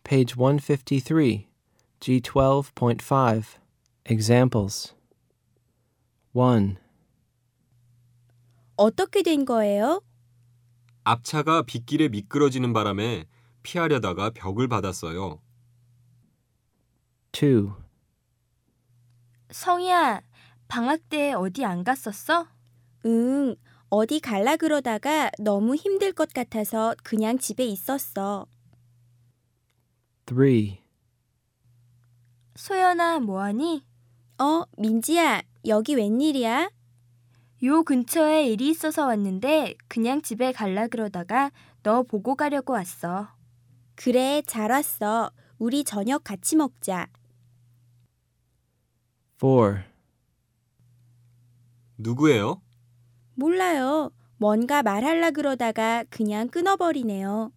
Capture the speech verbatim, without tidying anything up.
Page one fifty-three, G twelve point five. Examples. one. 어떻게 된 거예요? 앞차가 빗길에 미끄러지는 바람에 피하려다가 벽을 받았어요. two. 성희야, 방학 때 어디 안 갔었어? 응, 어디 갈라 그러다가 너무 힘들 것 같아서 그냥 집에 있었어. three. 소연아, 뭐하니? 어, 민지야, 여기 웬일이야? 요 근처에 일이 있어서 왔는데 그냥 집에 갈라 그러다가 너 보고 가려고 왔어. 그래, 잘 왔어. 우리 저녁 같이 먹자. four. 누구예요? 몰라요. 뭔가 말할라 그러다가 그냥 끊어버리네요.